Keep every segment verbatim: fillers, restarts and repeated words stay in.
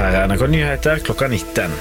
Her er N R K Nyheter klokka nitten.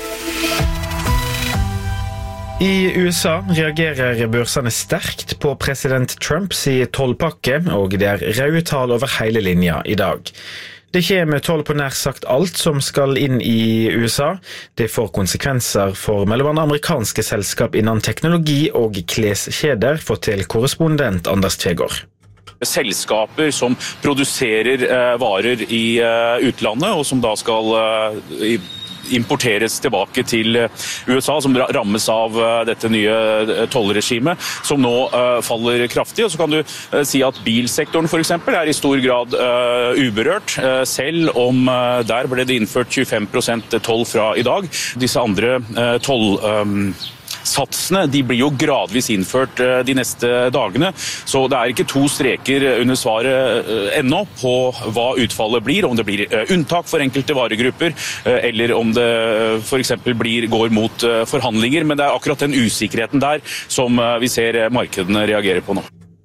I U S A reagerer børsene sterkt på president Trumps tollpakke, og det er røde tall over hele linja i dag. Det kommer toll på nær sagt alt som skal inn i U S A. Det får konsekvenser for mellom andre amerikanske selskap innen teknologi og kleskjeder, forteller korrespondent Anders Tvegård. Selskaper som produserer eh, varer i eh, utlandet, og som da skal eh, importeres tilbake til U S A, som rammes av dette nye tollregimet, som nå uh, faller kraftig. Og så kan du uh, si at bilsektoren for eksempel er i stor grad uh, uberørt, uh, selv om uh, der ble det innført tjuefem prosent toll fra i dag. Disse andre uh, toll... Um Satsene de blir jo gradvis innført de neste dagene, så det er ikke to streker under svaret ennå på hva utfallet blir, om det blir unntak for enkelte varegrupper, eller om det for eksempel blir, går mot forhandlinger, men det er akkurat den usikkerheten der som vi ser markedene reagere på nå.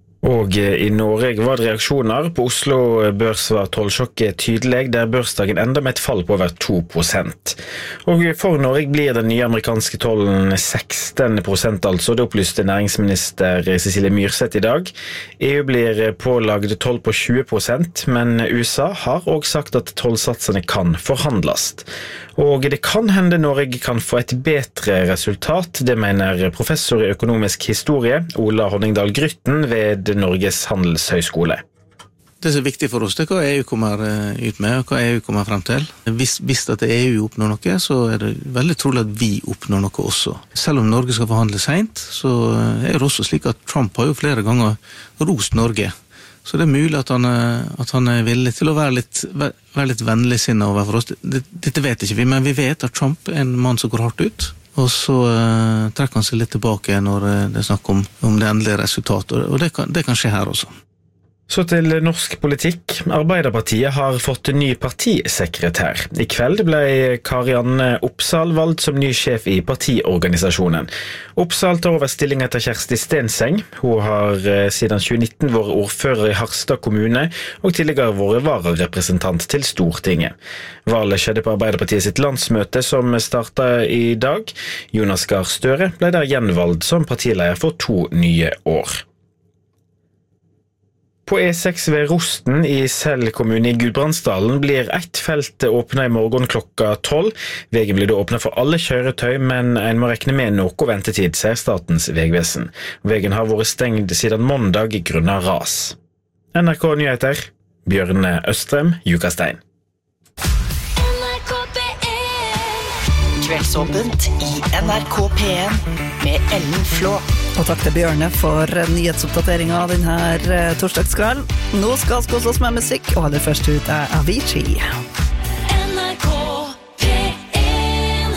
Og i Norge var det reaksjoner. På Oslo børs var tollsjokket tydelig, der børsdagen enda med et fall på over to prosent. Og for Norge blir den nye amerikanske tollen seksten prosent, altså. Det opplyste næringsminister Cecilie Myrseth i dag. E U blir pålagt toll på tjue prosent, men U S A har også sagt at tollsatsene kan forhandles. Og det kan hende Norge kan få et bedre resultat, det mener professor i økonomisk historie Ola Honningdal Grytten ved Norges handelshøyskole. Det som er viktig for oss, det er hva E U kommer ut med, og hva E U kommer frem til. Hvis, hvis at E U oppnår noe, så er det veldig trolig at vi oppnår noe også. Selv om Norge skal forhandle sent, så er det også slik at Trump har jo flere ganger rost Norge. Så det er mulig at han, at han er villig til å være litt, være litt vennligsinnet overfor oss. Dette vet ikke vi, men vi vet at Trump er en mann som går hardt ut. Og så uh, trekker han seg litt tilbake når uh, det er snakk om, om det endelige resultatet, og det kan, det kan skje her også. Så til norsk politikk. Arbeiderpartiet har fått ny partisekretær. I kveld ble Karianne Opsahl valgt som ny sjef i partiorganisasjonen. Opsahl tar over stillingen etter Kjersti Stenseng. Hun har siden tjue nitten vært ordfører i Harstad kommune, og tidligere vært vararepresentant til Stortinget. Valget skjedde på Arbeiderpartiet sitt landsmøte som startet i dag. Jonas Gahr Støre ble der gjenvalgt som partileder for to nye år. På E seks ved Rosten i Sel kommune i Gudbrandsdalen blir ett felt åpnet i morgen klokka tolv. Vegen blir da åpnet for alle kjøretøy, men en må rekne med noe ventetid, sier Statens vegvesen. Vegen har vært stengt siden mandag grunnet ras. N R K Nyheter, Bjørne Østrem, Jukastein. Kveldsåpent i N R K P en med Ellen Flå. Og takk til Bjørne for nyhetsoppdateringen av denne torsdagskvelden. Nå skal vi oss med musikk, og aller først ut er Avicii. N R K P en.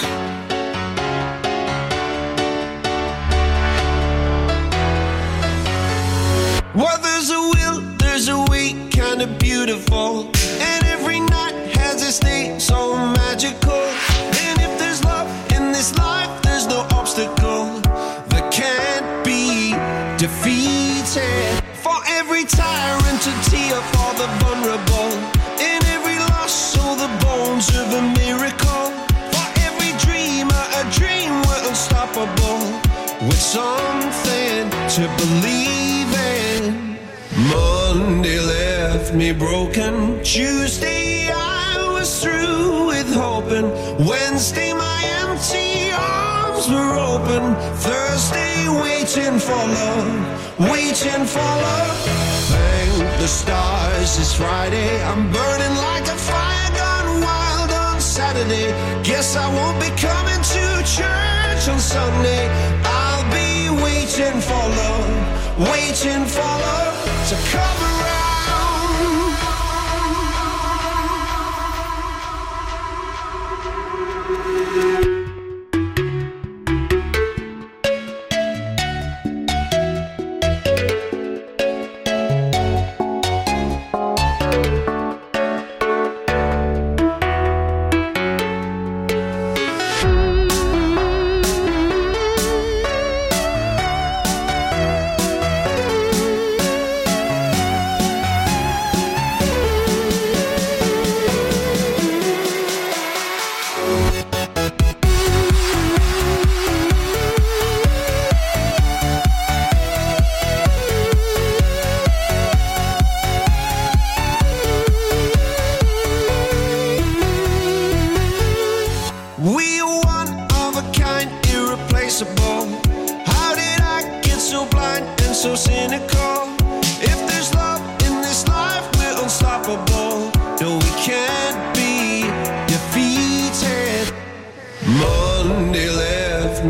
Well, there's a will, there's a way, kind of beautiful. And every night has its name, so magical. And if there's love in this life, there's no obstacle that can't be defeated. For every tyrant to tear for the vulnerable. In every loss, so the bones of a miracle. For every dreamer, a dream we're unstoppable. With something to believe in. Monday left me broken. Tuesday I was through with hoping. Wednesday my empty arms were open. Thursday waiting for love, waiting for love. Thank the stars it's Friday. I'm burning like a fire gone wild on Saturday. Guess I won't be coming to church on Sunday. I'll be waiting for love, waiting for love to come around.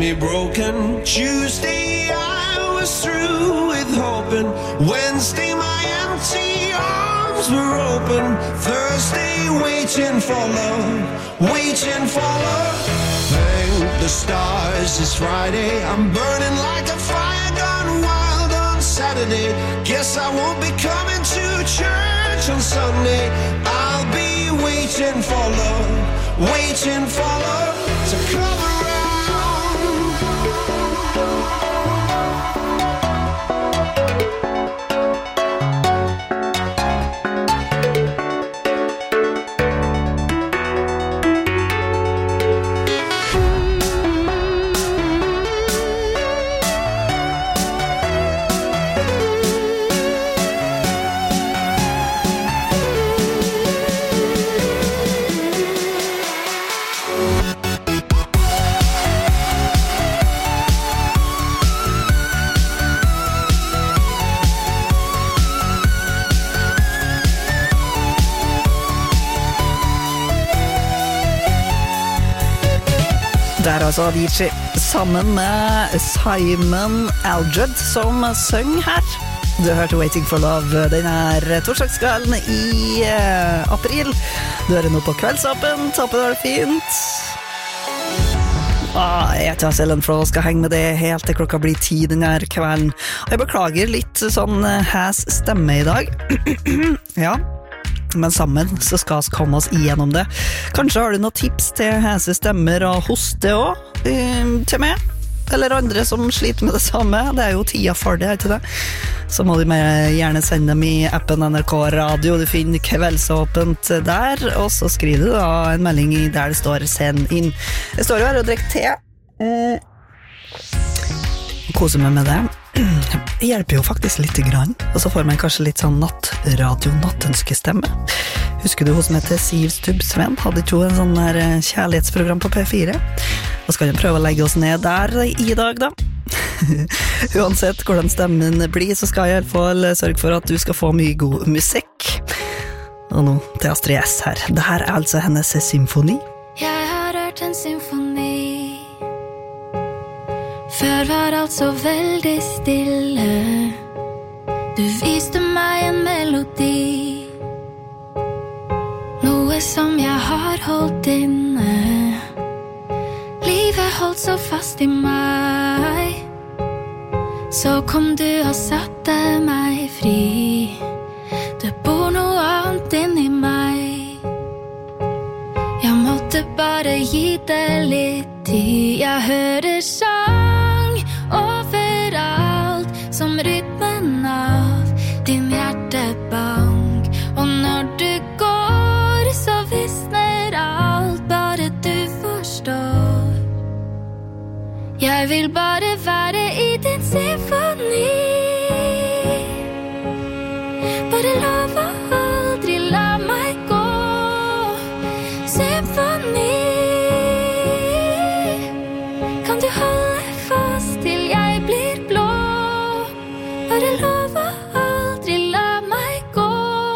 me broken. Tuesday I was through with hoping. Wednesday my empty arms were open. Thursday waiting for love, waiting for love. Thank the stars it's Friday. I'm burning like a fire gone wild on Saturday. Guess I won't be coming to church on Sunday. I'll be waiting for love, waiting for love to come around. Der altså Avicii sammen med Simon Aldred som søng her. Du hørte Waiting for Love denne torsdagskvelden i eh, april. Du hører nå på Kveldsåpent, håper det var fint. Ah, jeg heter Ellen Flå og skal henge med det helt til klokka blir ti denne kvelden. Og jeg beklager litt sånn hæs stemme i dag. Ja. Men sammen så skal vi komme oss igjennom det. Kanskje har du noen tips til hese stemmer og hoste også, til meg? Eller andre som sliter med det samme? Det er jo tida for det, ikke det? Så må du gjerne sende dem i appen N R K Radio. Du finner Kveldsåpent der, og så skriver du da en melding der det står «Send inn». Det står jo her og drikker te. Mm. Koser meg med det. Det hjelper jo faktisk litt grann, og så får man kanskje litt sånn nattradio, nattønskestemme. Husker du hos meg til Siv Stubb Sven? Hadde ikke en sånn der kjærlighetsprogram på P fire? Da skal vi prøve å legge oss ned der i dag da. Uansett hvordan stemmen blir, så skal jeg i alle fall sørge for at du skal få mye god musikk. Og nå til Astrid S her. Det her er altså hennes symfoni. Jeg har hørt en symfoni. Før var alt så veldig stille. Du viste meg en melodi, noe som jeg har holdt inne. Livet holdt så fast i meg. Så kom du og satte meg fri. Det bor noe annet inni meg. Jeg måtte bare gi det litt tid. Jeg hører sang overalt, som rytmen av din hjertebank. Og når du går, så visner alt, bare du forstår. Jeg vil bare være i din symfoni. Bare lov å aldri la meg gå. Symfoni. Kan du holde fast til jeg blir blå? Bare lov å aldri la meg gå.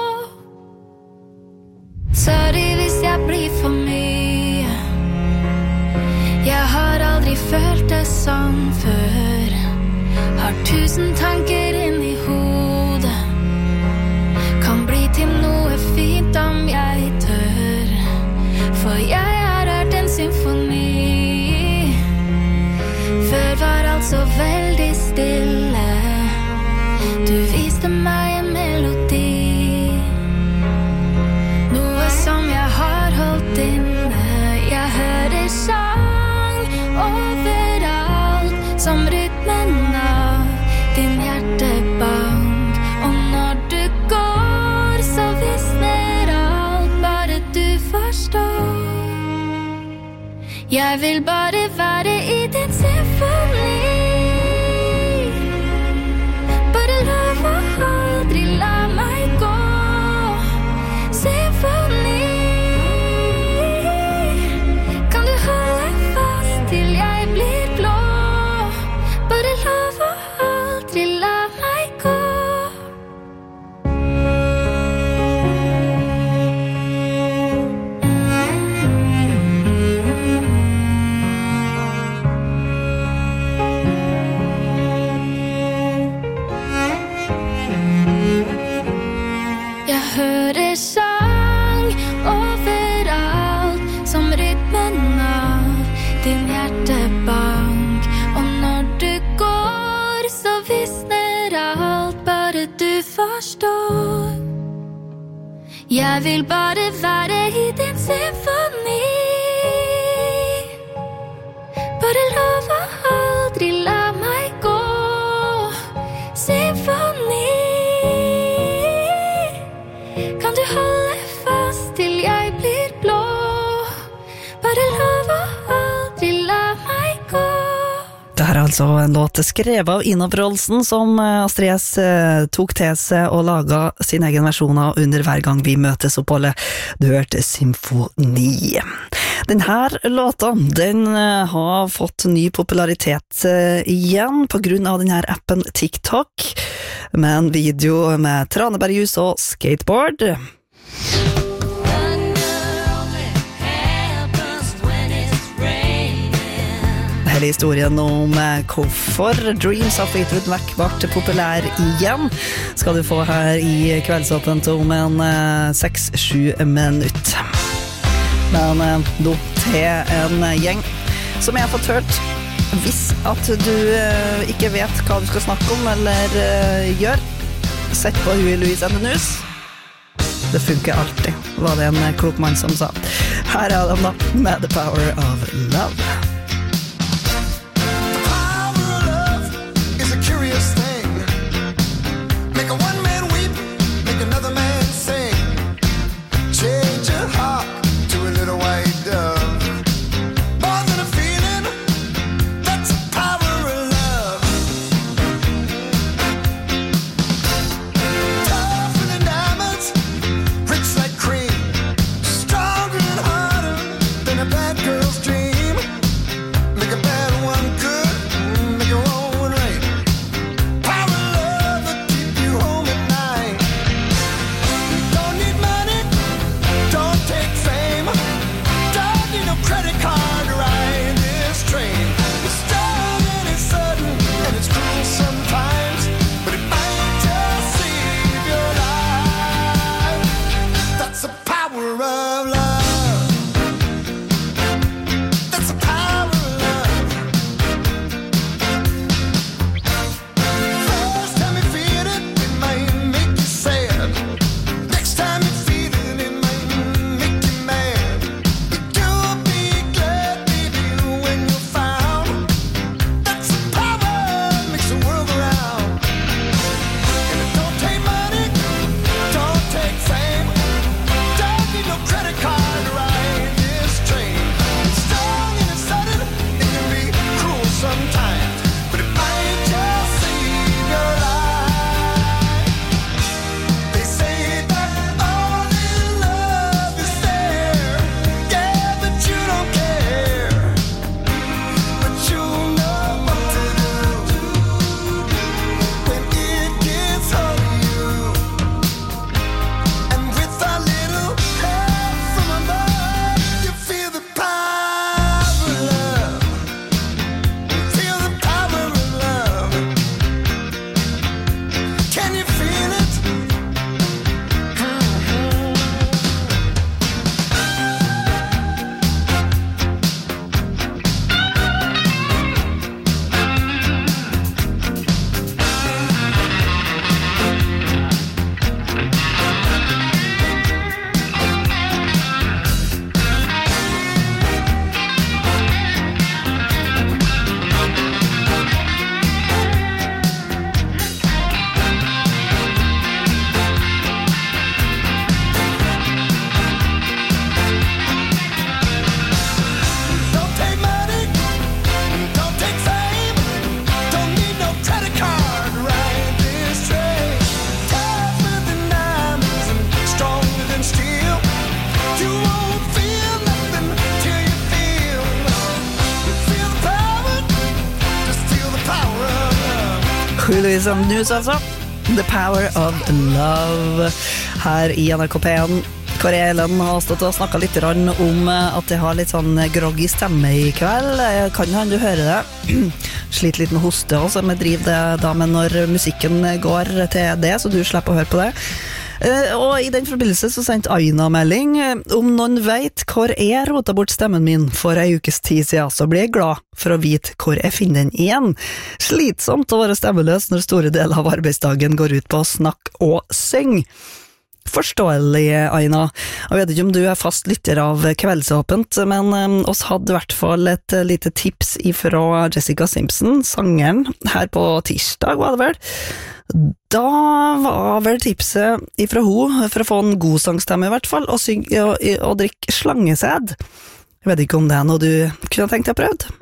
Sorry hvis jeg blir for mye. Jeg har aldri følt det sånn før. Har tusen tanker inn i hodet. Kan bli til noe fint om jeg tør. For jeg har hørt en symfoni. Før var alt så veldig stille. Du viste meg en melodi, noe som jeg har holdt inne. Jeg hører sang overalt, som rytmen av din hjertebank. Og når du går, så visner alt, bare du forstår. Jeg vil bare være i din symfoni. Bare lov å aldri la meg gå. Symfoni. Kan du holde fast til jeg blir blå? Bare lov å aldri la meg gå. Jeg vil bare være i din symfoni. Bare lov å aldri la meg gå. Symfoni. Kan du holde fast til jeg blir blå? Bare lov å aldri la meg gå. Det her er altså en låt skrevet av Ina Wroldsen som Astrid S tok til seg og laget sin egen versjon av under hver gang vi møtes oppholdet. Du hørte Symfoni. Denne låta, den har fått ny popularitet igjen på grunn av denne appen TikTok, med en video med tranebærjus og skateboard. Hele historien om hvorfor Dreams of Fleetwood Mac ble populær igjen skal du få her i Kveldsåpent om en seks-sju minutt. Men nå til en gjeng som jeg har fått hørt. Hvis at du ikke vet hva du skal snakke om eller gjør, sett på Huey Lewis and the News. Det funker alltid, var det en klok mann som sa. Her er de da, med The Power of Love. Louis and the News, altså. The Power of Love her i N R K P en. Kåre Elen har stått og snakket litt om at jeg har litt sånn groggy stemme i kveld. Kan han du høre det? Sliter litt med hoste også, men driver det da med når musikken går til det, så du slipper å høre på det. Og i den forbindelse så sendte Aina melding. Om noen vet hvor jeg rotet bort stemmen min for ei ukes tid siden, så blir jeg glad for å vite hvor jeg finner den igjen. Slitsomt å være stemmeløs når store deler av arbeidsdagen går ut på å snakke og synge. forståelig, Aina. Jeg vet ikke om du er fast lytter av Kveldsåpent, men um, oss hadde i hvert fall et uh, lite tips ifra Jessica Simpson, sangeren, her på tirsdag, var det vel? Da var vel tipset ifra hun, for å få en god sangstemme i hvert fall, og, synge, og, og drikke slangesæd. Jeg vet ikke om det er noe du kunne tenkt deg å prøve.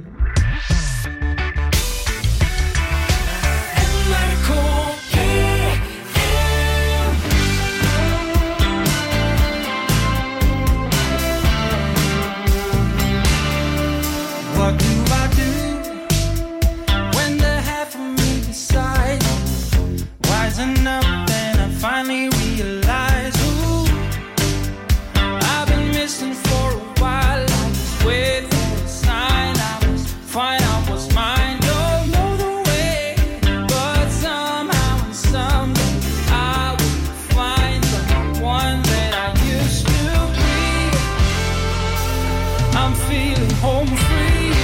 What do I do when the half of me decides rising up and I finally realize who I've been missing for a while. I was waiting for a sign. I was find out what's mine. Don't know the way, but somehow and someday I will find the one that I used to be. I'm feeling home free.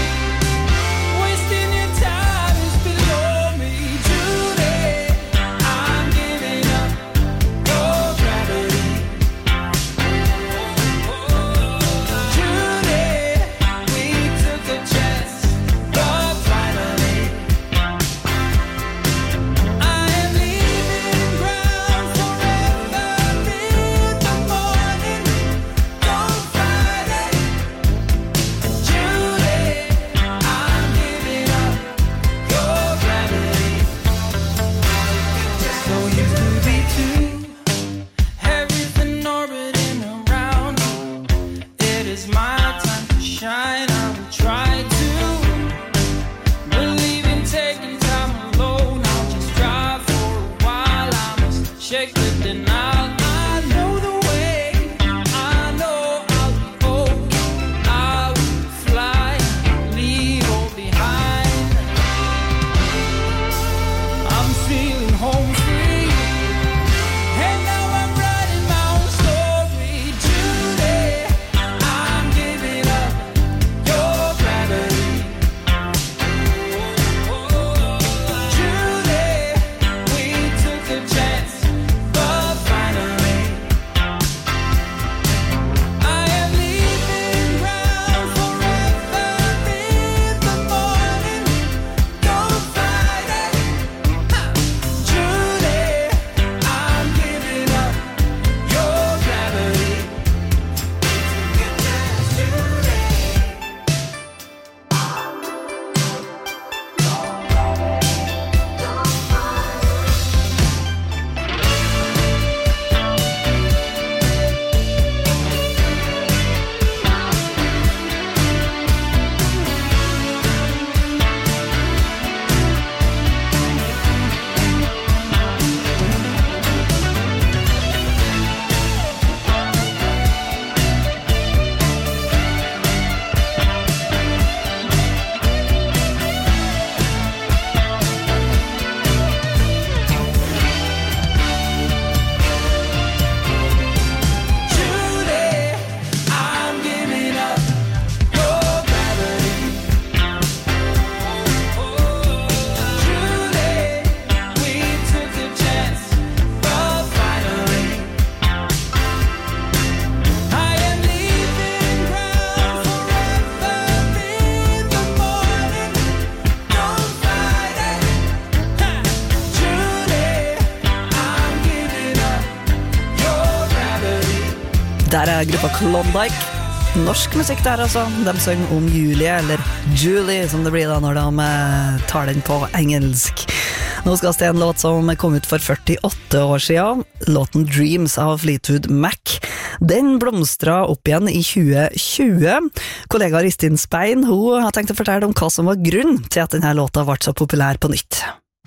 Der er gruppa Klondike. Norsk musikk der altså. De synger om Julie, eller Julie som det blir da når de tar den på engelsk. Nå skal det en låt som kom ut for førtiåtte år siden. Låten Dreams av Fleetwood Mac. Den blomstra opp igjen i tjue tjue. Kollega Ristin Spein, hun har tenkt å fortelle om hva som var grunn til at denne låta ble så populær på nytt.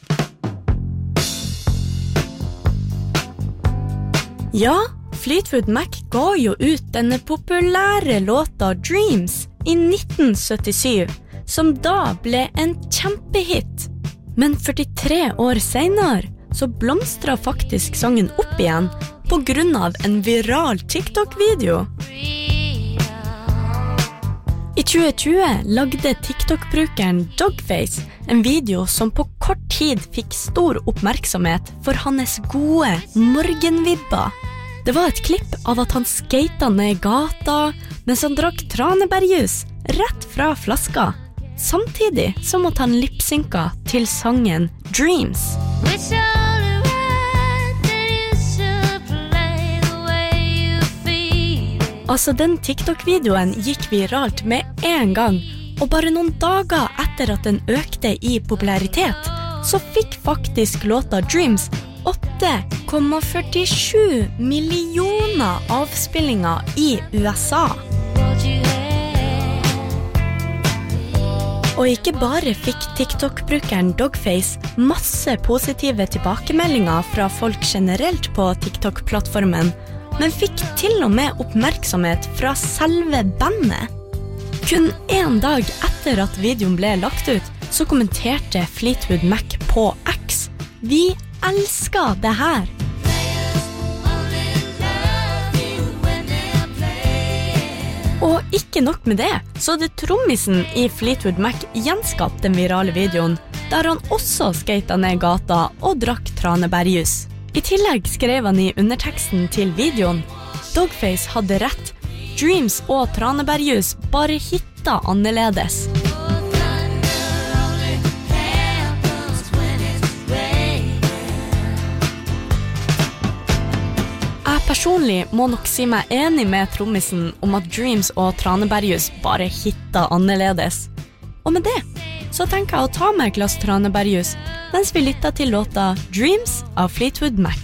Ja, Fleetwood Mac ga jo ut denne populære låta Dreams i nitten syttisju, som da ble en kjempehit. Men førtitre år senere så blomstra faktisk sangen opp igjen på grunn av en viral TikTok-video. I tjue tjue lagde TikTok-brukeren Dogface en video som på kort tid fikk stor oppmerksomhet for hans gode morgenvibber. Det var et klipp av at han skatet ned gata mens han drakk tranebærjus rett fra flaska, samtidig som at han lipsynka til sangen Dreams. Altså, den TikTok-videoen gikk viralt med en gang, og bare noen dager etter at den økte i popularitet, så fikk faktisk låta Dreams åtte komma førtisju millioner avspillinger i U S A. Og ikke bare fikk TikTok-brukeren Dogface masse positive tilbakemeldinger fra folk generelt på TikTok-plattformen, men fikk til og med oppmerksomhet fra selve bandet. Kun en dag etter at videoen ble lagt ut, så kommenterte Fleetwood Mac på X: «Vi elsker det her!» Og ikke nok med det, så hadde trommisen i Fleetwood Mac gjenskapt den virale videoen, der han også skatet ned gata og drakk tranebærjus. I tillegg skrev han i underteksten til videoen: Dogface hadde rett, Dreams og tranebærjus bare hitta annerledes. Personlig må nok si meg enig med trommisen om at Dreams og tranebærjus bare hitta annerledes. Og med det så tenker jeg å ta meg et glass tranebærjus mens vi lytter til låta Dreams av Fleetwood Mac.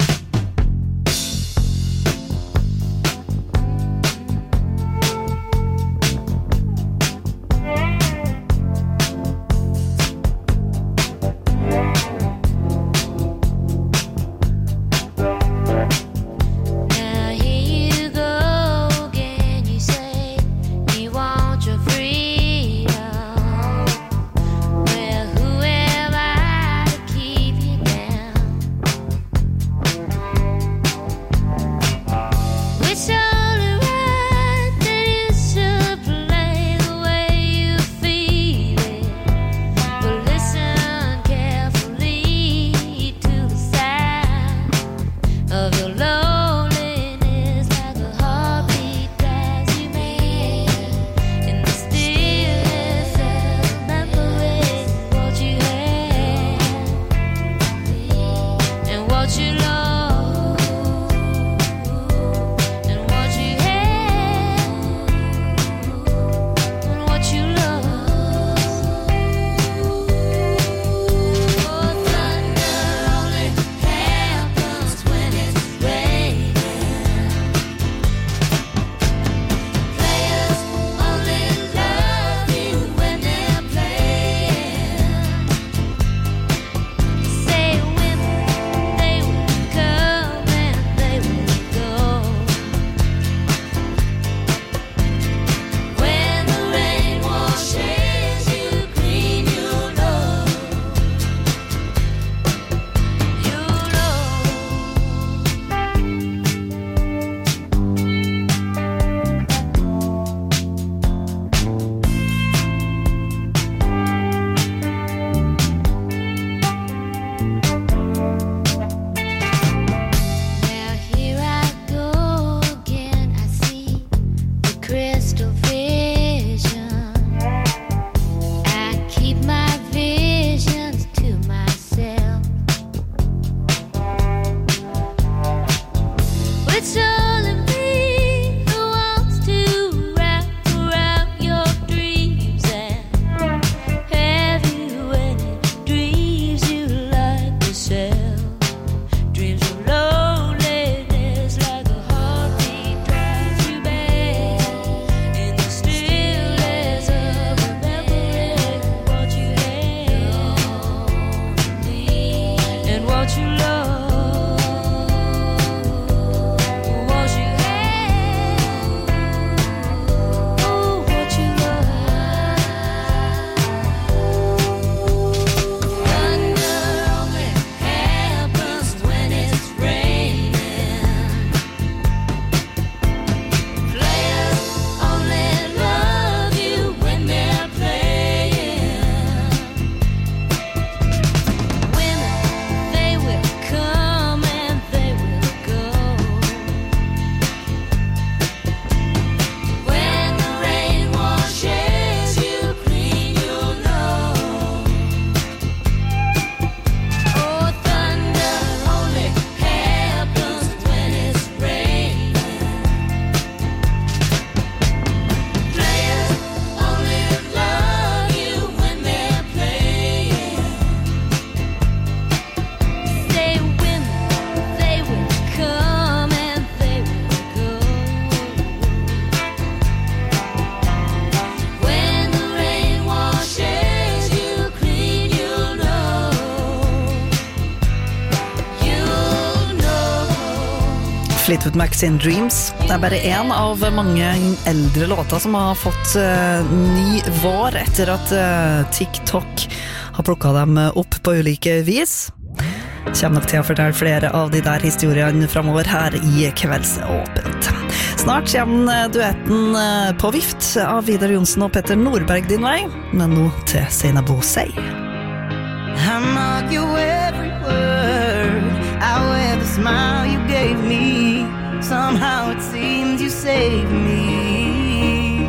Fleetwood Mac sin Dreams. Det er bare en av mange eldre låter som har fått uh, ny vår etter at uh, TikTok har plukket dem opp på ulike vis. Kommer nok til å fortelle flere av de der historiene fremover her i Kveldsåpent. Snart kommer duetten På vift av Vidar Jonsen og Petter Nordberg din vei, men nå til Seinabo Sei. I mark you every word I wear the smile you gave me Somehow it seems you saved me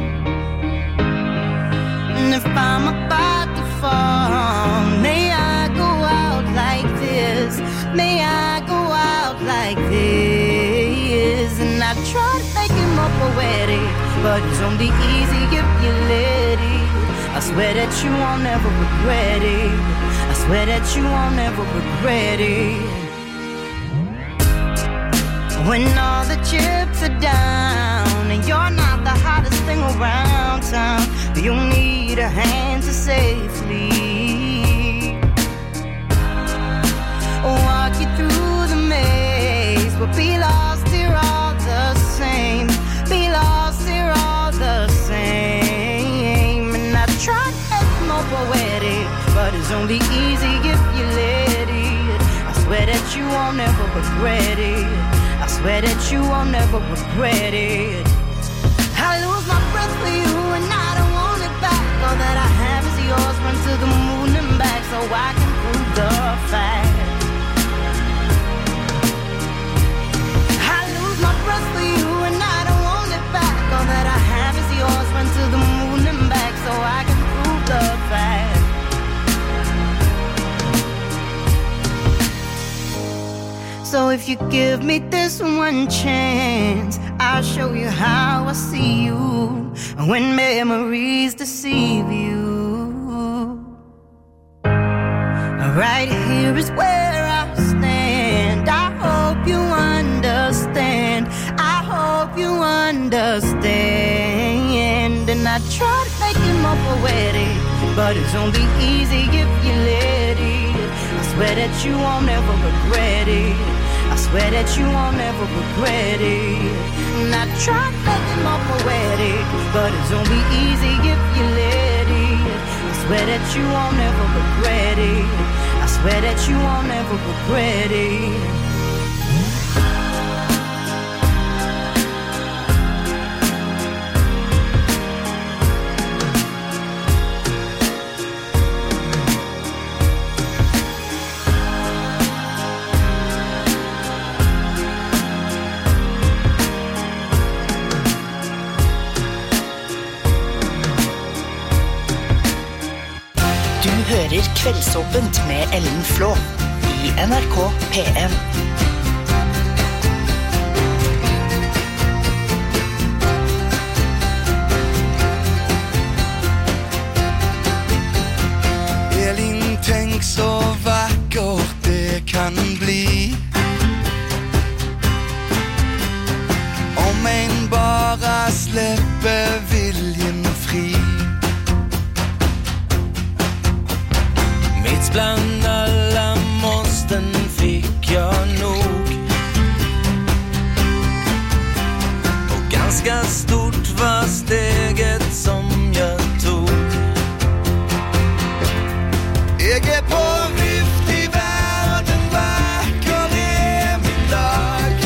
And if I'm about to fall May I go out like this May I go out like this And I try to make it more poetic But it's only easy if you let it I swear that you won't ever regret it I swear that you won't ever regret it When all the chips are down And you're not the hottest thing around town You'll need a hand to safely Walk you through the maze We'll be lost here all the same Be lost here all the same And I try to make it more poetic But it's only easy if you let it I swear that you won't ever regret it I swear that you won't ever regret it I lose my breath for you and I don't want it back All that I have is yours, run to the moon and back So I can prove the fact I lose my breath for you and I don't want it back All that I have is yours, run to the moon and back So I can prove the fact So if you give me this one chance I'll show you how I see you When memories deceive you Right here is where I stand I hope you understand I hope you understand And I try to make it more poetic But it's only easy if you let it I swear that you won't ever regret it I swear that you won't ever regret it And I try to make it more poetic But it's only easy if you let it I swear that you won't ever regret it I swear that you won't ever regret it Hører Kveldsåpent med Ellen Flå i N R K P en. Elin, tänk så vackert det kan bli Om en bara släpper viljen fri Bland alla måsten fick jag nog Och ganska stort var steget som jag tog Jag är på vift i världen, vacker är min dag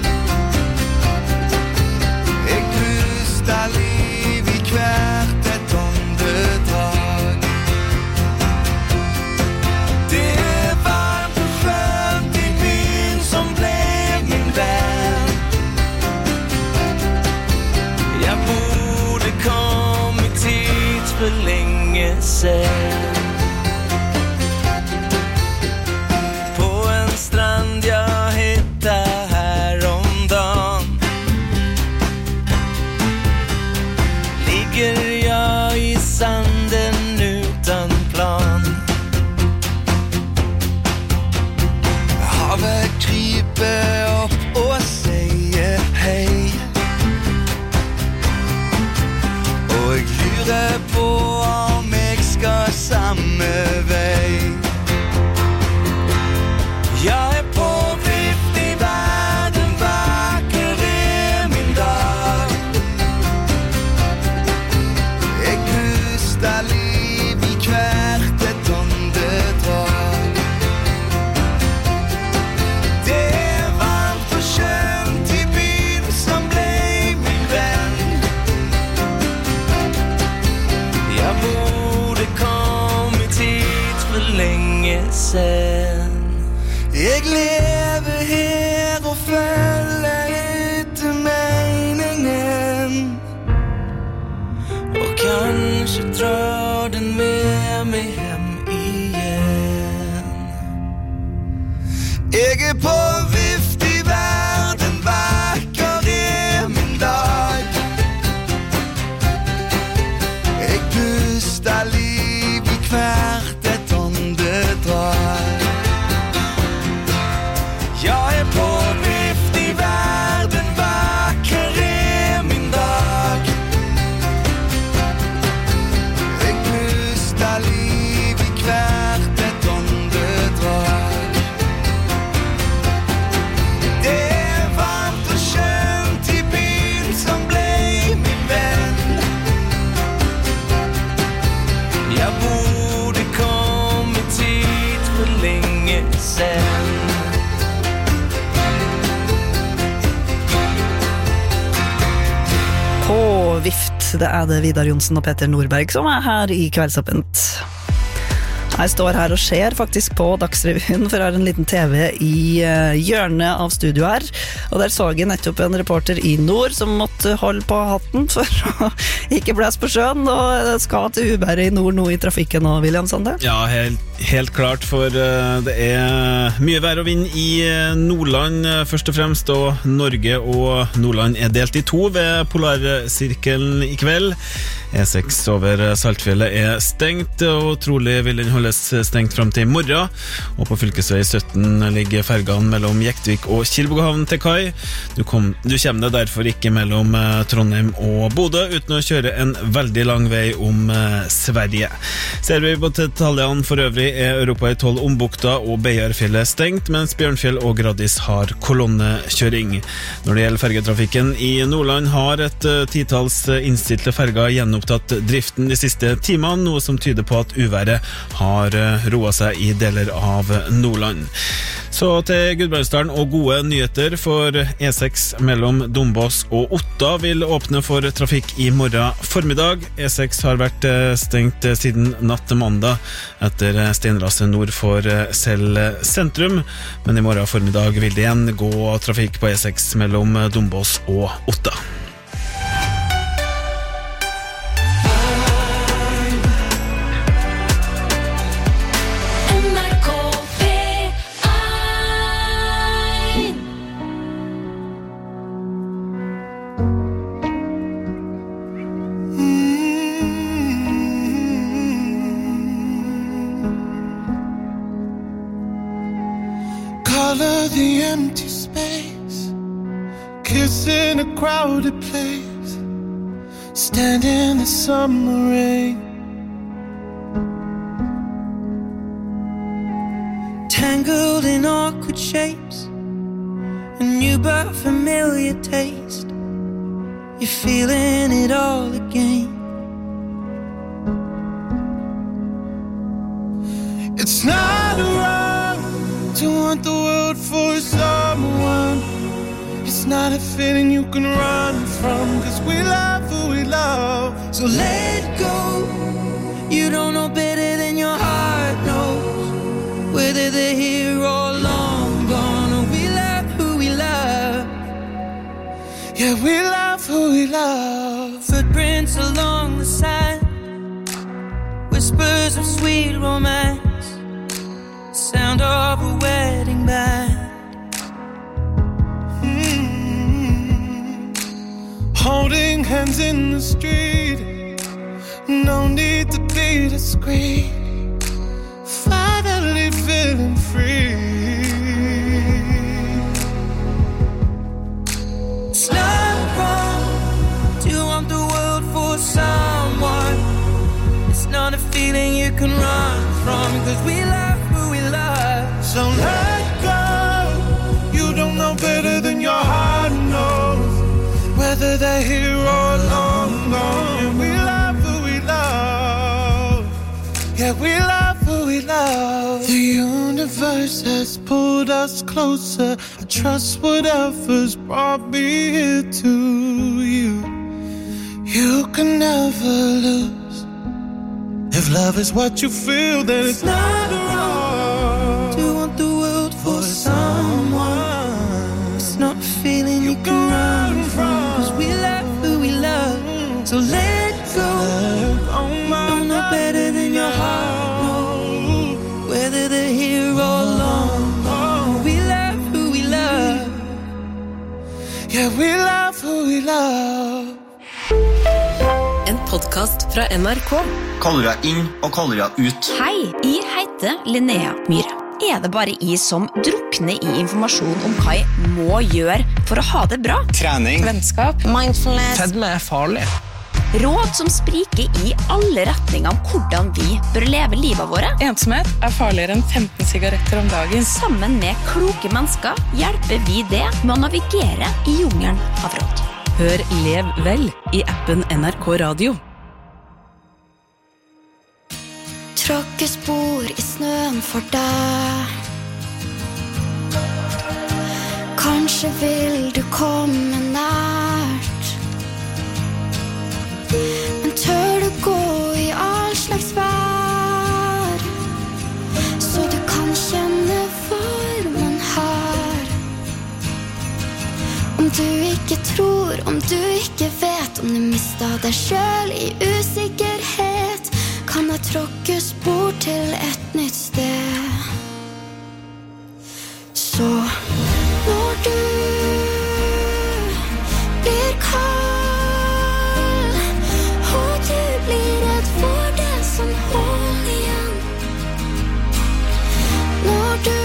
Jag pustar liv i kvärt ett åndedrag för länge sedan På en strand jag hittade häromdagen Ligger jag i sanden utan plan Havet kryper upp och säger hej Och jag lurer på om jag ska vift. Det er det Vidar Jonsen og Peter Nordberg som er her i Kveldsåpent. Jeg står her og ser faktisk på Dagsrevyen, for jeg har en liten T V i hjørnet av studio her, og der så jeg nettopp en reporter i nord som måtte holde på hatten for å ikke blæse på sjøen, og skal til ubæret i nord nå i trafikken og William Sande. Ja, helt, helt klart, for det er mye vær og vind i Nordland først og fremst, og Norge og Nordland er delt i to ved Polarsirkelen i kveld. E seks over Saltfjellet er stengt, og trolig vil den holdes stengt frem til i morgen. Og på fylkesvei sytten ligger fergene mellom Jektvik og Kilbohavn til kai. Du, kom, du kommer deg derfor ikke mellom Trondheim og Bodø uten å kjøre en veldig lang vei om Sverige. Ser vi på tallene for øvrig er Europa i tolv ombukta og Beiarfjellet stengt, mens Bjørnfjell og Gradis har kolonnekjøring. Når det gjelder fergetrafikken i Nordland har et titals innstilte ferger gjennom opptatt driften de siste timene, noe som tyder på at uværet har roet seg i deler av Nordland. Så til Gudbrandsdalen og gode nyheter, for E seks mellom Dombås og Otta vil åpne for trafikk i morgen formiddag. E seks har vært stengt siden natt til mandag etter steinraset nord for Sel sentrum, men i morgen formiddag vil det igjen gå trafikk på E seks mellom Dombås og Otta. The empty space, kissing a crowded place, stand in the summer rain, tangled in awkward shapes, a new but familiar taste, you're feeling it all again. It's not wrong to want the world for someone. It's not a feeling you can run from, 'cause we love who we love. So let go. You don't know better than your heart knows, whether they're here or long gone. Or we love who we love. Yeah, we love who we love. Footprints along the sand, whispers of sweet romance, sound of a wedding band. Mm-hmm. Holding hands in the street, no need to be discreet, finally feeling free. It's not wrong to want the world for someone. It's not a feeling you can run from, 'cause we love. So let go. You don't know better than your heart knows, whether they're here or long gone. And we love who we love. Yeah, we love who we love. The universe has pulled us closer. I trust whatever's brought me here to you. You can never lose. If love is what you feel, then it's not wrong to want the world for someone. It's not a feeling you can run from, 'cause we love who we love. So let go. Don't know better than your heart knows, whether they're here or long gone. We love who we love. Yeah, we love who we love. En podcast fra N R K. Kalorier inn og kalorier ut. Hei, jeg heter Linnea Myhre. Er det bare jeg som drukner i informasjon om hva jeg må gjøre for å ha det bra? Trening. Vennskap. Mindfulness. Fedme er farlig. Råd som spriker i alle retninger om hvordan vi bør leve livet våre. Ensomhet er farligere enn femten sigaretter om dagen. Sammen med kloke mennesker hjelper vi det med å navigere i jungelen av råd. Hør Lev vel i appen N R K Radio. Tråkke spor i snøen for deg. Kanskje vil du komme nært. du ikke tror, om du ikke vet, om du mistet deg selv i usikkerhet, kan jeg tråkke spor til et nytt sted. Så når du blir kald, og du blir redd for det som holder igjen, når du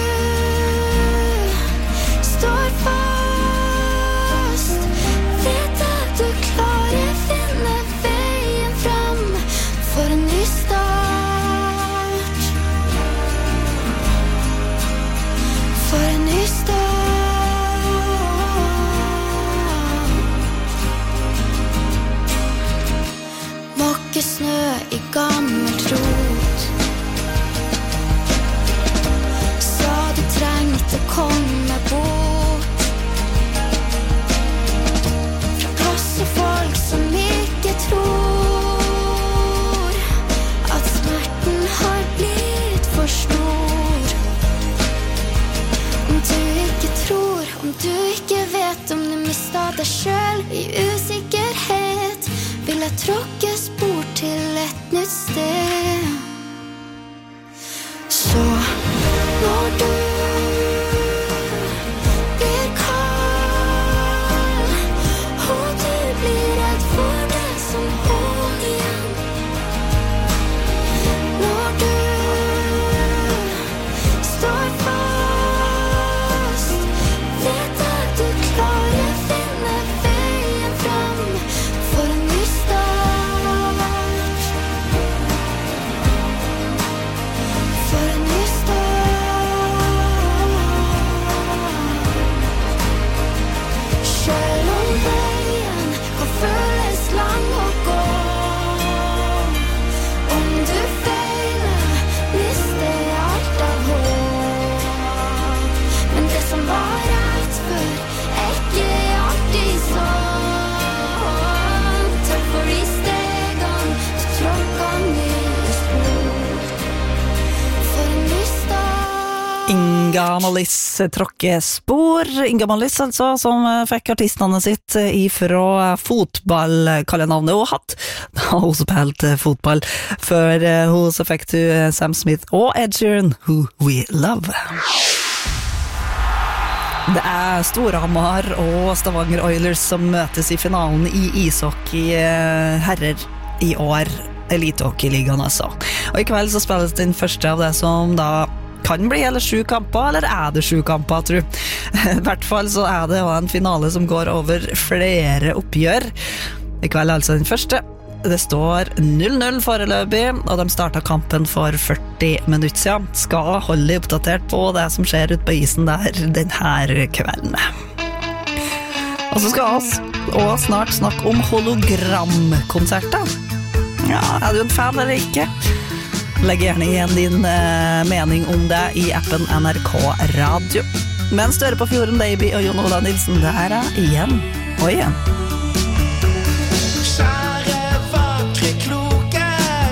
står fast, vet at du klarer finne veien fram for en ny start, for en ny start. Måke snø i gammelt rot, sa du trengte komme bort fra plass og folk som ikke tror at smerten har blitt for stor. Om du ikke tror, om du ikke vet, om du mistet deg selv i usikkerhet, vil jeg tråkke spor til et nytt sted. Så når du blir kald, og du blir redd for det som holder igjen, når du står fast, vet at du klarer finne veien fram for en ny start, for en ny start. Selv om veien kan føles lang å gå, om du feiler, mister alt av håp, men det som var rett før er ikke alltid sånn. Takk for de stegene du tråkket nye spor for en ny start. Inga Mallis tråkke spor. Inga Mallis altså, som fikk artistnavnet sitt ifra fotball, kaller navnet hun hatt. Da har hun spilt fotball. Før hun så fikk du Sam Smith og Ed Sheeran, Who We Love. Det er Storhamar og Stavanger Oilers som møtes i finalen i ishockey herrer i år. Elitehockeyligaen altså. Og i kveld så spilles den første av det som da kan bli eller sju kamper, eller er det sju kamper, tror jeg. I hvert fall så er det en finale som går over flere oppgjør. I kveld er altså den første. Det står null null foreløpig, og de startet kampen for førti minutter siden. Skal holde deg oppdatert på det som skjer ut på isen der denne kvelden. Og så skal vi også snart snakke om hologramkonserter. Ja, er du en fan eller ikke? Legg gjerne igjen din eh, mening om det i appen N R K Radio. Mens du hører på Fjorden Baby og Jon Ola Nilsen, det her er igjen og igjen. Kjære, vakre, kloke,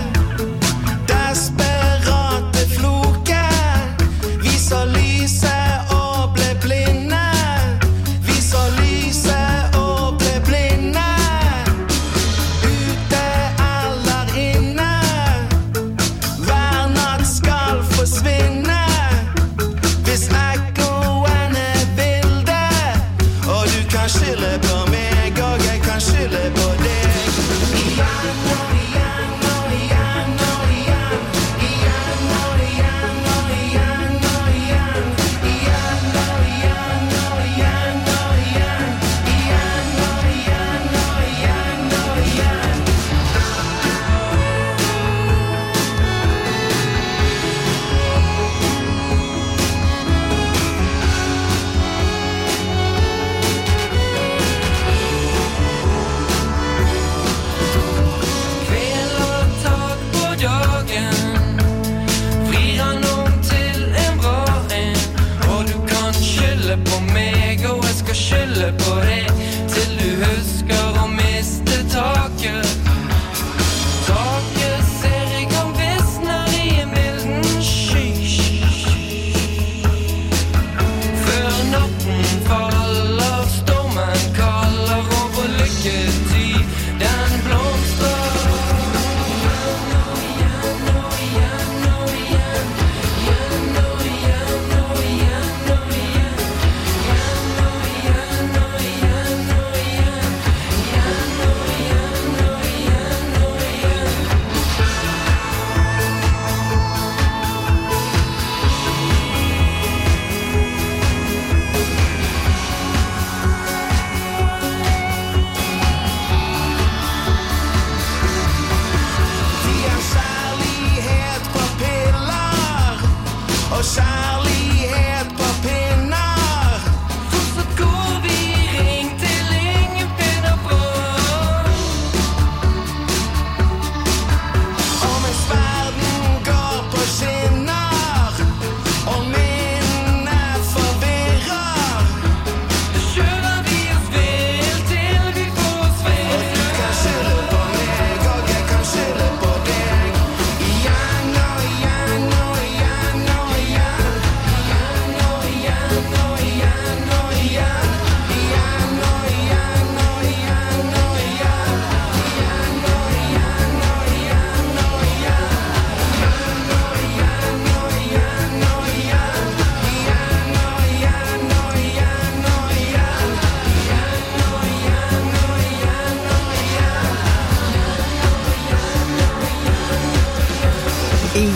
desperate floke, vi så lyset og ble blinde, vi så lyset og ble blinde, ute eller inne, hver natt skal forsvinne, hvis ekkoene vil det, og du kan skylde på meg, og jeg kan skylde på deg. Igjen og igjen og igjen og igjen, igjen og igjen og igjen og igjen, igjen og igjen og igjen og igjen, igjen og igjen og igjen og igjen.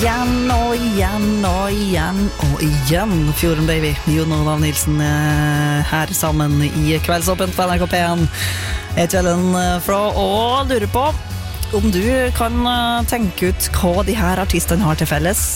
igjen og igjen og igjen og igjen. Fjorden Baby, Jon Olav Nilsen her sammen i Kveldsåpent på N R K P en. Jeg heter Ellen Flå og lurer på om du kan tenke ut hva de her artistene har til felles.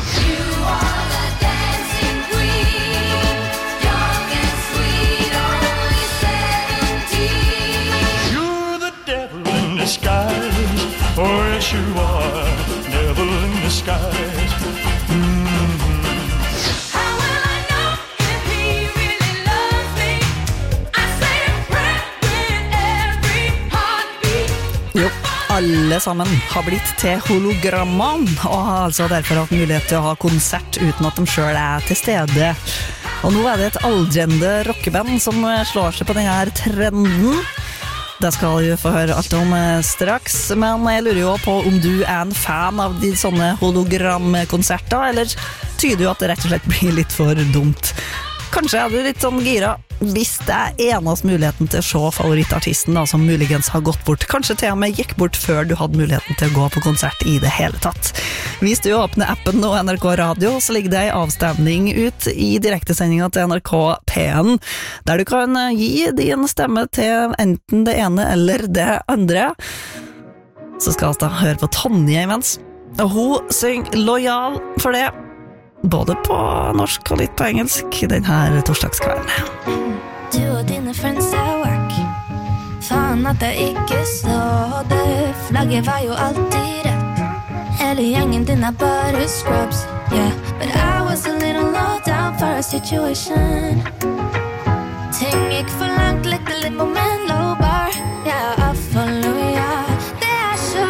Oh, yes, you are, devil in disguise. Mm-hmm. How will I know if he really loves me? I say a prayer with every heartbeat. Jo, alle sammen har blitt til hologrammer og har altså derfor hatt mulighet til å ha konsert uten at de selv er til stede. Og nå er det et aldrende rockeband som slår seg på denne trenden. Det skal vi få høre alt om straks, men jeg lurer jo på om du er en fan av de sånne hologramkonserter, eller tyder jo at det rett og slett blir litt for dumt. Kanskje er du litt sånn gira hvis det er eneste muligheten til å se favorittartisten da, som muligens har gått bort. Kanskje til og med gikk bort før du hadde muligheten til å gå på konsert i det hele tatt. Hvis du åpner appen og N R K Radio, så ligger det en avstemning ut i direktesendingen til N R K P en, der du kan gi din stemme til enten det ene eller det andre. Så skal vi da høre på Tonje imens. Og hun synger Lojal for det, både på norsk og litt på engelsk, den her torsdagskvelden. Du og dine friends er wack. Faen at jeg ikke så det. Flagget var jo alltid rett. Hele gjengen din er bare scrubs. Yeah, but I was a little low down for a situation. Ting gikk for langt, lekte limbo med en low bar. Yeah, I follow ya. Det er så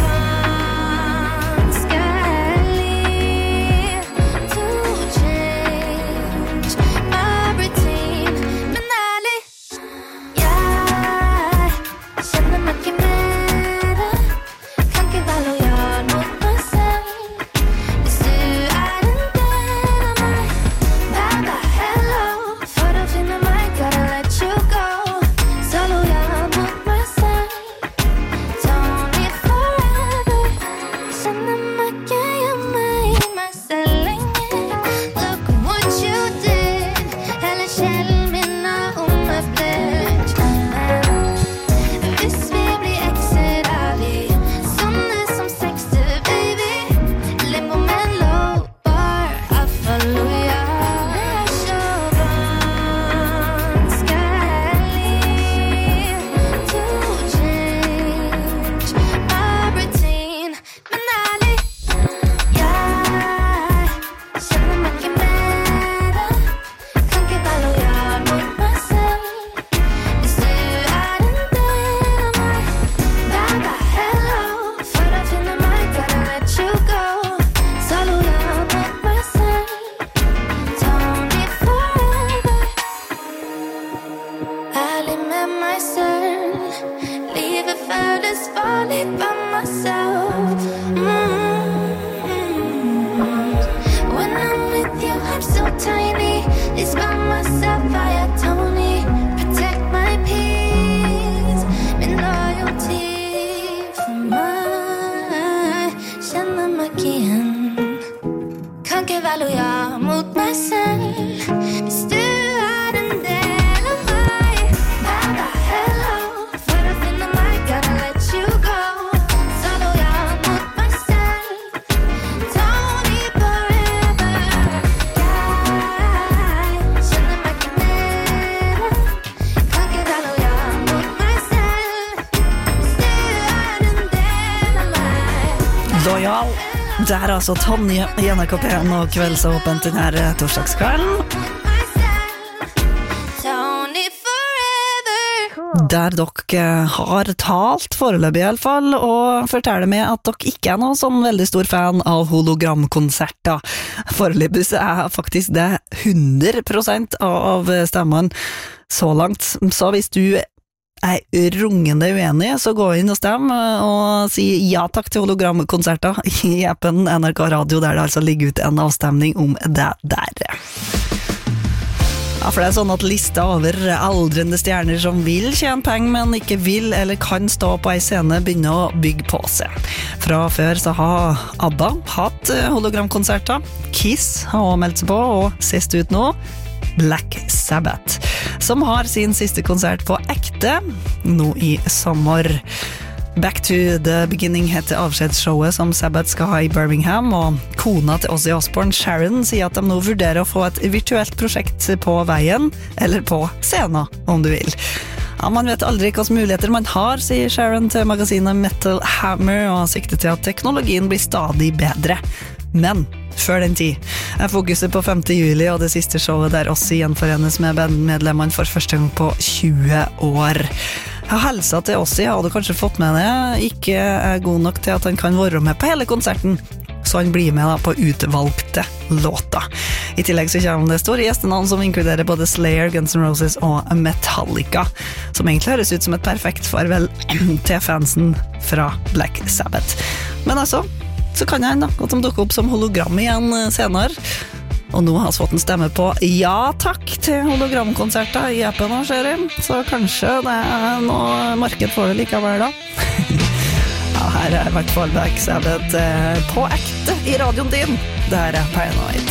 Lojal. Det er altså Tonje i N R K P en og Kveldsåpent den her torsdagskvelden. Der dere har talt foreløpig i alle fall, og forteller meg at dere ikke er noen sånn veldig stor fan av hologramkonserter. Foreløpig så er faktisk det hundre prosent av stemmen så langt. Så hvis du er rungende uenig, så gå inn og stem og si ja takk til hologramkonserter i appen N R K Radio, der det altså ligger ut en avstemning om det der. Ja, for det er sånn at lista over aldrende stjerner som vil tjene penger, men ikke vil eller kan stå på en scene, begynner å bygge på seg. Fra før så har ABBA hatt hologramkonserter, Kiss har også meldt seg på, og sist ut nå, Black Sabbath, som har sin siste konsert på ekte nå i sommer. Back to the Beginning heter avskjedsshowet som Sabbath skal ha i Birmingham, og kona til Ozzy Osbourne, Sharon, sier at de nå vurderer å få et virtuelt prosjekt på veien, eller på scenen, om du vil. Ja, man vet aldri hvilke muligheter man har, sier Sharon til magasinet Metal Hammer, og sikter til at teknologien blir stadig bedre. Men før den tid er fokuset på femte juli og det siste showet der Ozzy gjenforenes med bandmedlemmene for første gang på tjue år. Ja, helsa til Ozzy har du kanskje fått med det, ikke er god nok til at han kan være med på hele konserten, så han blir med da på utvalgte låter. I tillegg så kommer det store gjestenavn som inkluderer både Slayer, Guns N' Roses og Metallica, som egentlig høres ut som et perfekt farvel til fansen fra Black Sabbath. Men altså, så kan jeg da at de dukker opp som hologram igjen senere. Og nå har vi fått en stemme på ja takk til hologramkonserter i appen nå, ser jeg. Så kanskje det er noe marked for det likevel da. Ja, her er i hvert fall Black Sabbath på ekte i radioen din. Det her er Paranoid.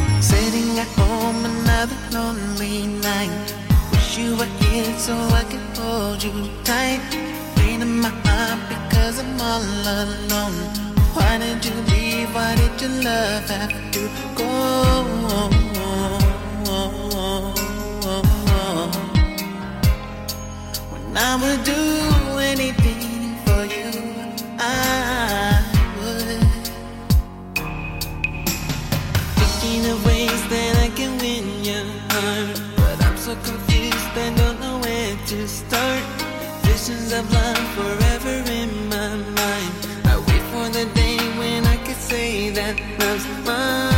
Another lonely night. Wish you were here so I could hold you tight. Pain in my heart because I'm all alone. Why did you leave? Why did your love have to go? When I would do anything for you, I would. Thinking of ways that I can win your heart, but I'm so confused, I don't know where to start. Visions of love forever in my mind. I wait for the day when I could say that love's mine.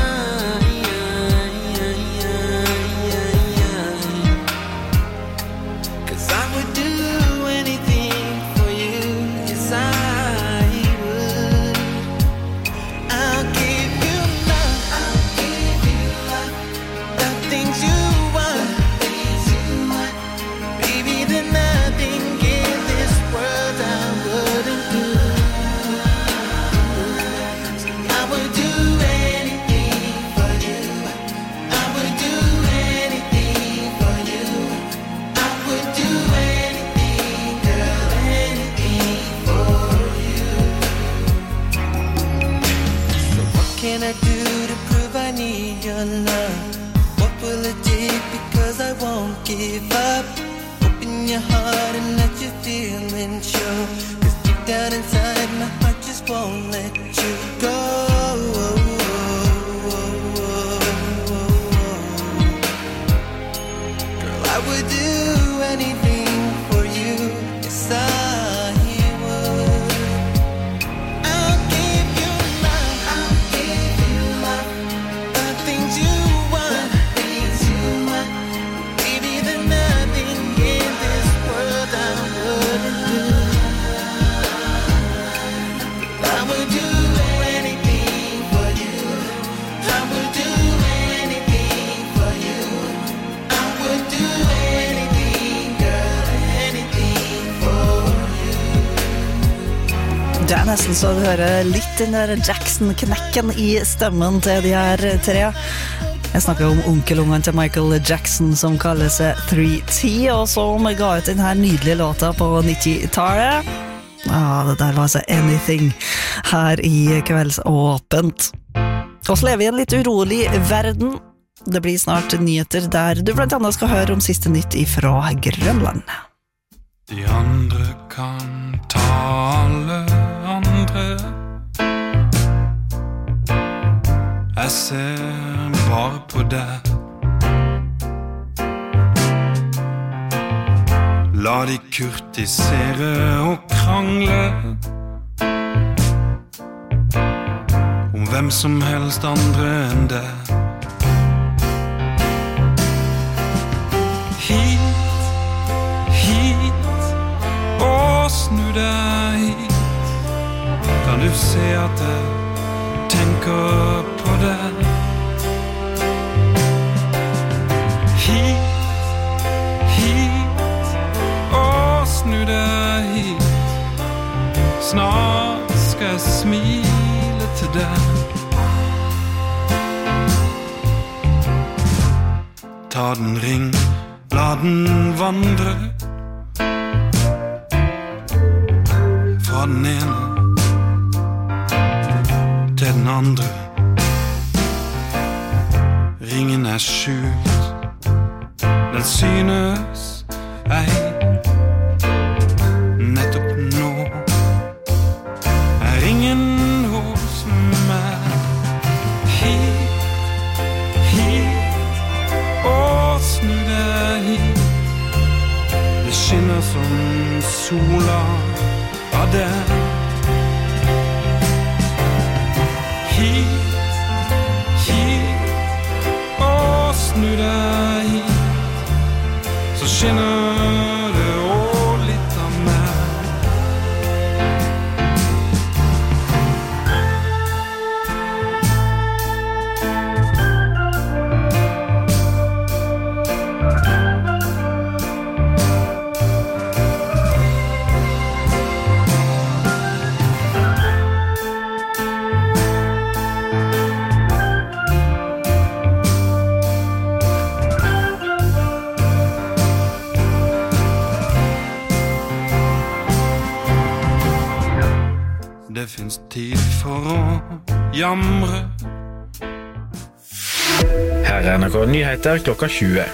Cause I would do anything for you, yes I would. I'll give you love, I'll give you love, the things you want, things you want. Baby, there's nothing in this world I wouldn't do. I would do anything for you. I would do anything for you. I would do anything, girl, anything for you. So what can I do to prove I need your love? What will it take? Because I won't give up. Open your heart and let your feelings show. Cause deep down inside my heart just won't let you go. Girl, I would do anything for you, yes I would. I'll give you love, I'll give you love, the things you want, the things you want. Baby, there's nothing in this world I wouldn't do. I would do anything for you. I would do anything for you. I would do anything, girl, anything for you. Det er nesten så du hører litt den der Jackson-knekken i stemmen til de her tre. Jeg snakker om onkelungene til Michael Jackson som kaller seg three T, og som ga ut den her nydelige låta på nittitallet. Ah, det der var altså Anything her i Kveldsåpent. Og så lever vi i en litt urolig verden. Det blir snart nyheter der du blant annet skal høre om siste nytt ifra Grønland. De andre kan ta alle andre. Jeg ser bare på deg. La de kurtisere og krangle om hvem som helst andre enn deg. Hit, hit, og snu deg hit. Kan du se at jeg tenker på deg? Hit, snu deg hit. Snart skal jeg smile til deg. Ta den ring, la den vandre. Fra den ene til den andre. Ringen er skjult, den synes ei. Nettopp nå er ingen hos meg. Hit, hit, og snu deg hit. Det skinner som sola av deg. Hit, hit, og snu deg hit. Så skinner det og litt av meg. finns tid for å jamre. Her er N R K Nyheter klokka tjue.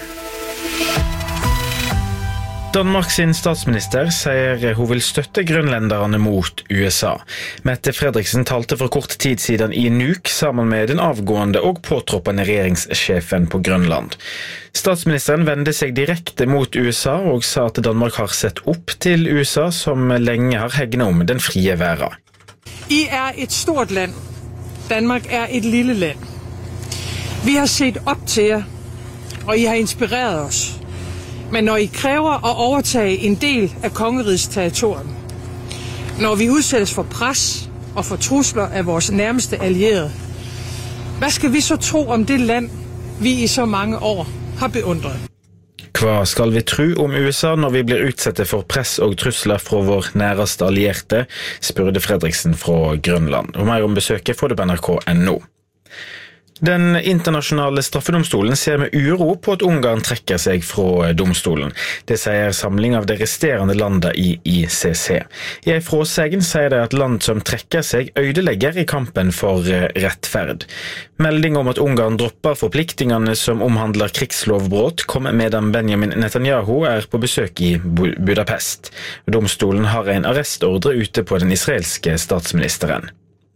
Danmark sin statsminister sier hun vil støtte grønlenderne mot U S A. Mette Frederiksen talte for kort tid siden i Nuuk sammen med den avgående og påtroppende regjeringssjefen på Grønland. Statsministeren vendte seg direkte mot U S A og sa at Danmark har sett opp til U S A som lenge har hegnet om den frie verden. I er et stort land. Danmark er et lille land. Vi har sett opp til jer, og I har inspireret oss. Men når I kræver at overtage en del af kongerigets territorium, når vi udsættes for pres og for trusler af vores nærmeste allierede, hvad skal vi så tro om det land, vi i så mange år har beundret? Hva skal vi tro om U S A når vi blir utsette for press og trusler fra vår næreste allierte, spurte Fredriksen fra Grønland. Og mer om besøket får du på N R K punktum N O. Den internasjonale straffedomstolen ser med uro på at Ungarn trekker seg fra domstolen. Det sier samling av de resterende landene i I C C. I en fråsegen sier de at land som trekker seg ødelegger i kampen for rettferd. Melding om at Ungarn dropper forpliktingene som omhandler krigslovbrott kom medan Benjamin Netanyahu er på besøk i Budapest. Domstolen har en arrestordre ute på den israelske statsministeren.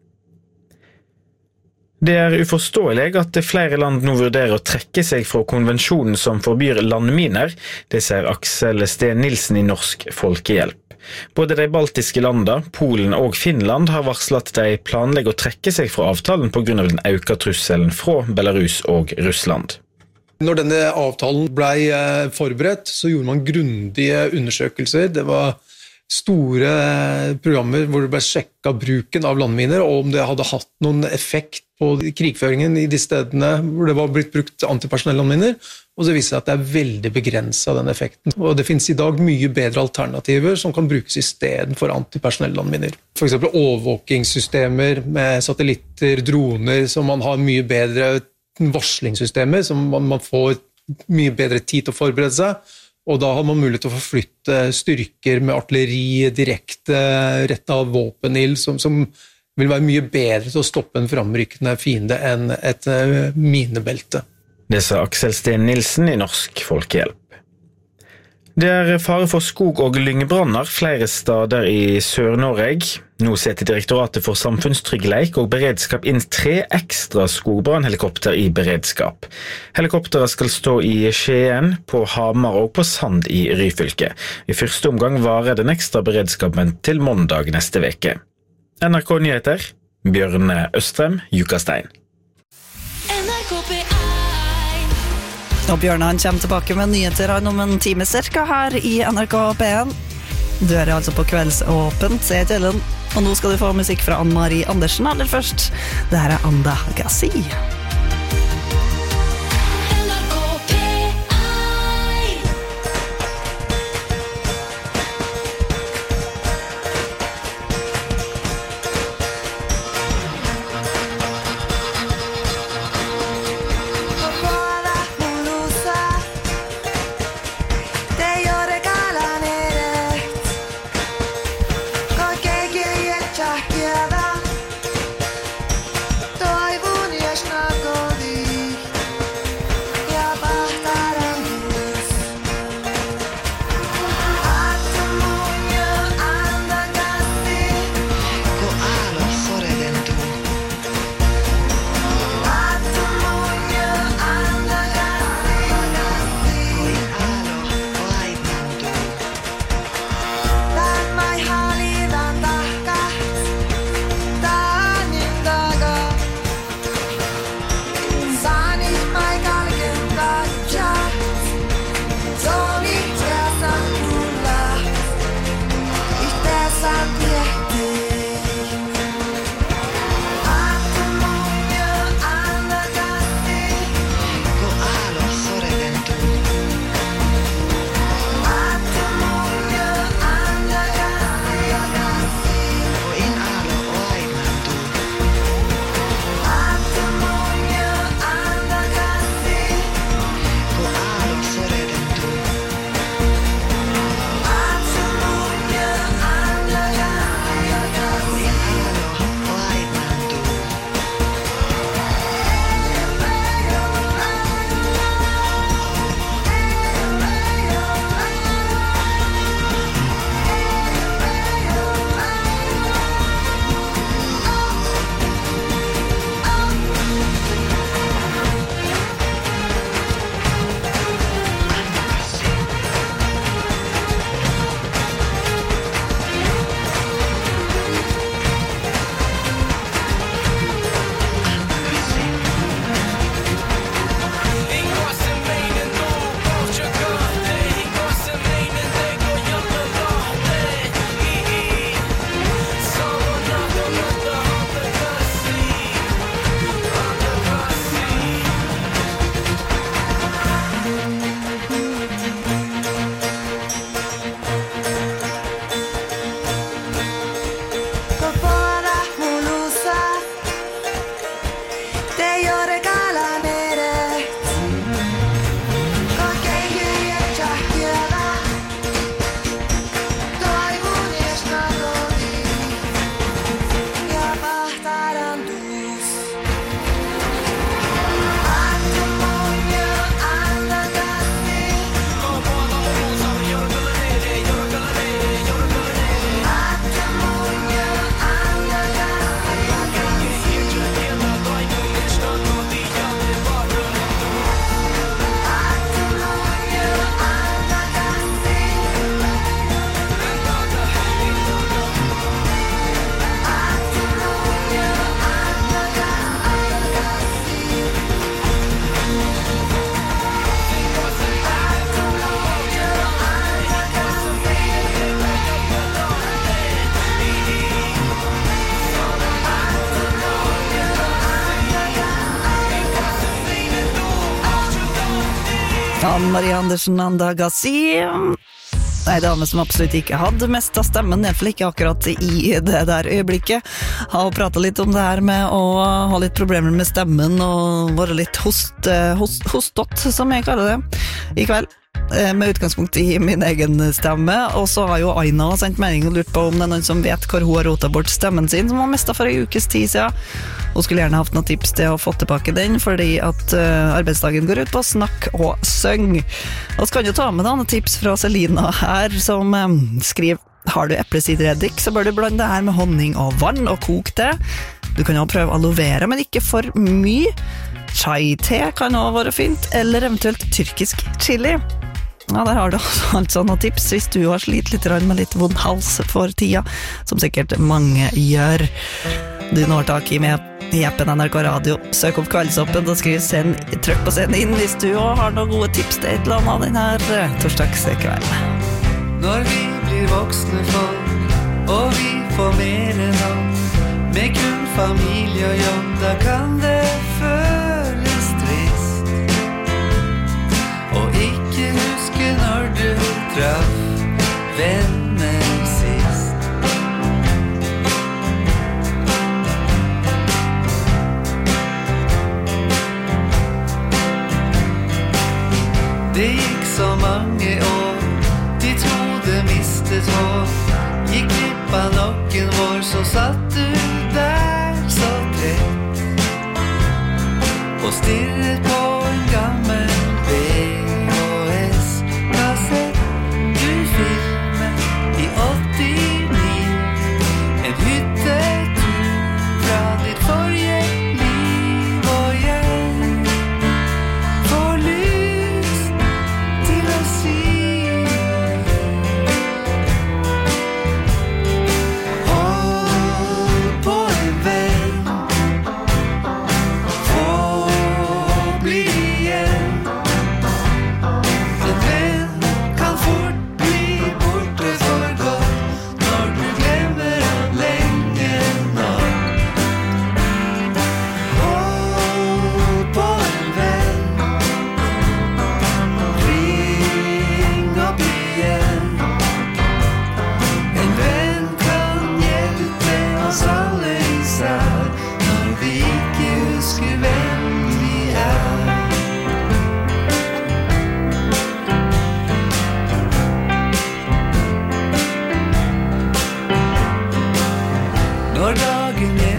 Det er uforståelig at flere land nå vurderer å trekke seg fra konvensjonen som forbyr landminer, det sier Aksel Steen Nilsen i Norsk Folkehjelp. Både de baltiske landene, Polen og Finland har varslet at de planlegger å trekke seg fra avtalen på grunn av den økte trusselen fra Belarus og Russland. Når denne avtalen ble forberedt, så gjorde man grundige undersøkelser. Det var store programmer hvor det ble sjekket bruken av landminer, og om det hadde hatt noen effekt på krigføringen i de stedene hvor det var blitt brukt antipersonellandminer, og så viser det at det er veldig begrenset den effekten. Og det finnes i dag mye bedre alternativer som kan brukes i stedet for antipersonellandminer. For eksempel overvåkingssystemer med satellitter, droner, som man har mye bedre varslingssystemer, som man, man får mye bedre tid til å forberede seg, og da har man mulighet til å forflytte styrker med artilleri direkte rett av våpenild, som, som vil være mye bedre til å stoppe en framrykkende fiende enn et minebelte. Det sa Aksel Steen Nilsen i Norsk Folkehjelp. Det er fare for skog- og lyngbranner flere steder i Sør-Norge. Nå setter Direktoratet for samfunnstryggleik og beredskap inn tre ekstra skogbrannhelikopter i beredskap. Helikopterne skal stå i Skien, på Hamar og på Sand i Ryfylke. I første omgang varer den ekstra beredskapen til mandag neste veke. N R K Nyheter, Bjørne Østrem, Jukastein. Og Bjørn han kommer tilbake med nyheter han om en time cirka her i N R K P en. Du er altså på Kveldsåpent, jeg heter Ellen. Og nå skal du få musikk fra Ann-Marie Andersen aller først. Det her er Anda Gassi. Toivon ja snart Ann-Marie Andersen, Andagassi. Nei, dame som absolutt ikke hadde mest av stemmen, i hvert fall ikke akkurat i det der øyeblikket. Har pratet litt om det her med å ha litt problemer med stemmen og være litt host, host, hostott, som jeg kaller det, i kveld. Med utgangspunkt i min egen stemme. Og så har jo Aina sendt melding og lurt på om det er noen som vet hvor hun har rotet bort stemmen sin, som hun mistet for en ukes tid siden. Hun skulle gjerne haft noen tips til å få tilbake den, fordi at uh, arbeidsdagen går ut på snakk og søng. Og så kan du ta med deg noen tips fra Selina her, som um, skriver: har du eplesidereddik, så bør du blande det her med honning og vann og koke det. Du kan jo prøve aloe vera, men ikke for mye. Chai-te kan også være fint, eller eventuelt tyrkisk chili. Ja, der har du altså noen tips hvis du har slitt litt med litt vond hals for tida, som sikkert mange gjør. Du når tak i med i appen N R K Radio. Søk opp Kveldsoppen og skriv send, trykk på send inn hvis du også har noen gode tips til et eller annet denne torsdagskvelden. Når vi blir voksne folk, og vi får mer enn oss, med kun familie og jobb, da kan det føles trist. Og ikke huske når du traff venner sist. Det gikk så mange år, de trodde mistet hår. Gikk glipp av noen vår, så satt du der så tett og stirret på